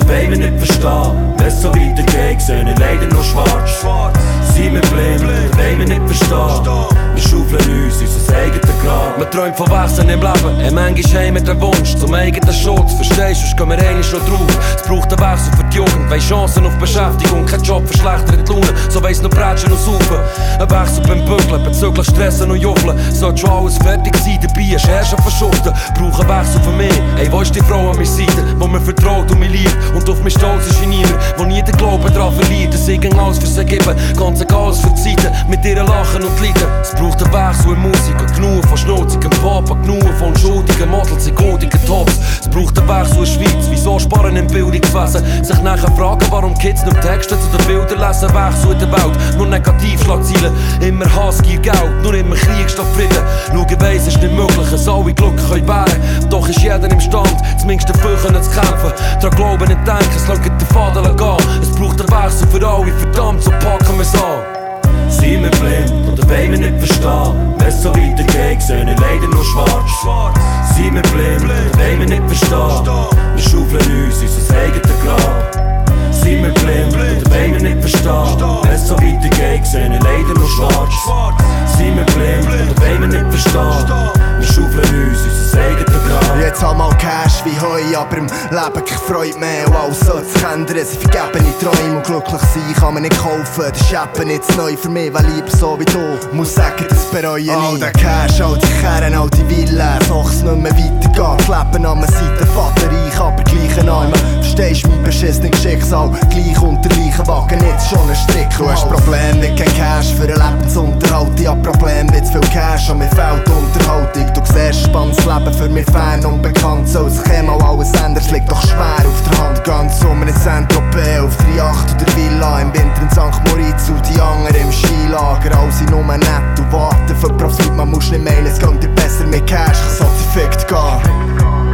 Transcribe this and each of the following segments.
wollen wir nicht verstehen. Wenn es so weitergeht, sehen wir leider nur schwarz. Sind wir blind, oder wollen wir nicht verstehen. Wir schaufeln uns unser eigenes Grab. Man träumt von Wachsen im Leben, manchmal haben wir den Wunsch zum eigenen Schutz. Verstehst du, sonst gehen wir einmal schon drauf. Es braucht einen Wechsel für die Jugend, weil Chancen auf Beschäftigung, kein Job verschlechtert die Laune. So weiss noch Brätschen und Saufen. Ein Wechsel beim Bügeln, bezüglich Stressen und Juffeln. Sollte schon alles fertig sein, dabei ist erst ein Verschuften. Brauche einen Wechsel für mich, ey, wo ist die Frau an meiner Seite, wo mir vertraut und mich liebt. Und auf mich stolz ist niemand, wo nie den Glauben daran verliert, dass ich alles für sie gebe, ganz egal was für die Zeiten, mit ihr lachen und leiden. Es braucht einen Wechsel in Musik, genug von schnutzigem Pop, genug von schuldigen Models in goldigen Tops. Es braucht einen Wechsel in der Schweiz, wieso sparen im Bildungswesen? Sich nachher fragen, warum Kids nicht Texte zu den Bildern lesen. Wechsel in der Welt, nur Negativschlagzeilen, immer Hass, Gier, Geld, nur immer Krieg statt Frieden. Schau, ich weiss, es ist nicht möglich, dass alle Glück können wären. Doch ist jeder imstand, zumindest dafür zu kämpfen. Daran glauben, nicht denken, es lässt den Faden gehen. Es braucht einen Wechsel für alle, verdammt, so packen wir's an. Sind wir blind, oder wollen wir nicht verstehen? Wenn es so weitergeht, sehen wir leider nur schwarz. Sind wir blind, oder wollen wir nicht verstehen? Wir schaufeln uns unser eigenes Grab. Sind wir blind, oder wollen wir nicht verstehen? Wenn es so weitergeht, sehen wir leider nur schwarz. Sind wir blind, oder wollen wir nicht verstehen? Wir schaufeln uns unser eigenes Grab. Jetzt einmal Cash wie Heu, aber im Leben keine Freude mehr. Und alles soll sich ändern, sie vergebene Träume. Und glücklich sein kann man nicht kaufen, das ist eben nicht neu für mich, weil lieber so wie du. Muss sagen, das bereue ich. All der Cash, all die Kerne, all die Villen, doch es nicht mehr weitergeht. Das Leben an meiner Seite, Vater reich, aber gleich ein Arme. Verstehst du mein beschissenes Schicksal? Gleich unter gleichen Wagen, jetzt schon ein Strick. Du hast Problem mit kein Cash für einen Lebensunterhalt. Ich hab Problem mit zu viel Cash und mir fehlt Unterhaltung. Du siehst, spannendes Leben für mich fern und bekannt. Soll sich einmal alles ändern, es liegt doch schwer auf der Hand. Ganz Sommer in Saint-Tropez, auf 3-8 oder Villa. Im Winter in St. Moritz und die anderen im Skilager. Alle sind nur nett und warten für Profit. Man muss nicht mailen, es geht dir besser mit Cash, kann so fickt gehen.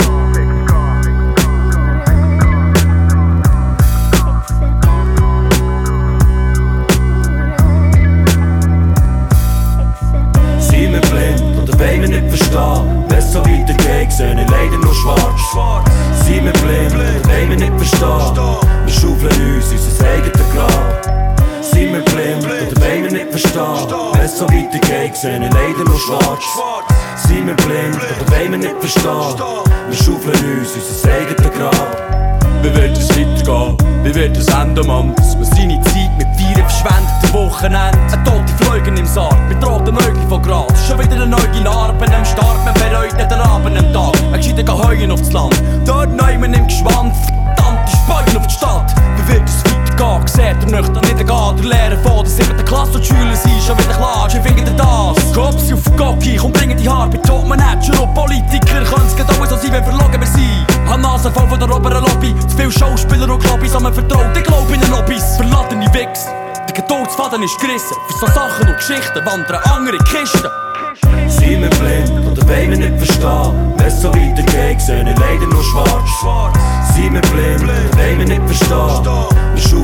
Wollen wir nicht verstehen, wenn es so weitergeht, sehen wir leider nur schwarz. Sind wir blind, oder wollen wir nicht verstehen? Wir schaufeln uns unser eigenes Grab. Sind wir blind, oder wollen wir nicht verstehen? Wenn es so weitergeht, sehen wir leider nur schwarz. Sind wir blind, oder wollen wir nicht verstehen? Wir schaufeln uns unser eigenes Grab. Wie wird es weitergehen? Wie wird es enden, Mann? Dass man seine Zeit mit Feiern verschwendet am Wochenende. Eine tote Fliegen im Sarg, mit roten Augen von Gras. Schon wieder eine neue Narbe am Start, man bereut nicht den Abend am Tag. Ein gescheiter Heuen aufs Land, dort neumen im Geschwanz. Verdammte Speugen auf die Stadt. Wie wird es weitergehen? Seht ihr nüchtern nicht gehen? Der Lehrer von der 7. Klasse und die Schüler sind schon wieder klar. Wie findet ihr das? Kopf auf den Gocki, komm bringen die Haare bei Top-Manager und Politiker. Können's gerade auch so sein, wenn verlogen wir sind. Hab Nase voll von der oberen Lobby. Zu viele Schauspieler und Kloppis, aber man vertraut, ich glaub in den Lobbys. Verladene Wichs, der Geduldsfaden ist gerissen. Für so Sachen und Geschichten wandern andere Kisten. Sind wir blind, oder wollen wir nicht verstehen? Wenn es so weitergeht, sehen wir leider nur schwarz. Sind wir blind, oder wollen wir nicht verstehen? Wir